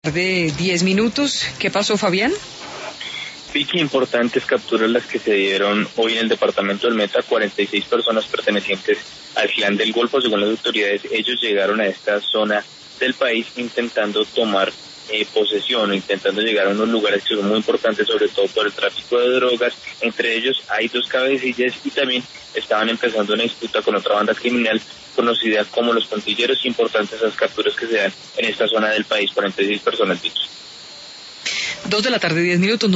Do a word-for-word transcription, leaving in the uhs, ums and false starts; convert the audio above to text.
De diez minutos. ¿Qué pasó, Fabián? Vicky, importantes capturas las que se dieron hoy en el departamento del Meta. cuarenta y seis personas pertenecientes al clan del Golfo. Según las autoridades, ellos llegaron a esta zona del país intentando tomar eh, posesión o intentando llegar a unos lugares que son muy importantes, sobre todo por el tráfico de drogas. Entre ellos hay dos cabecillas y también estaban empezando una disputa con otra banda criminal conocida como los Puntilleros. Importantes esas capturas que se dan en esta zona del país. cuarenta y seis personas, Vicky. Dos de la tarde, diez minutos.